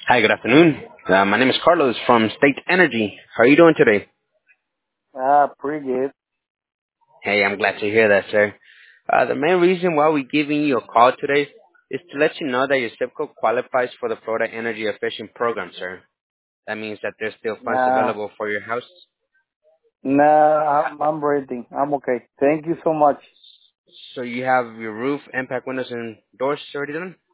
Hi, good afternoon. My name is Carlos from State Energy. How are you doing today? Pretty good. Hey, I'm glad to hear that, sir. The main reason why we're giving you a call today is to let you know that your zip code qualifies for the Florida Energy Efficient Program, sir. That means that there's still funds Nah, available for your house. I'm ready. I'm okay. Thank you so much. So you have your roof, impact windows, and doors already done?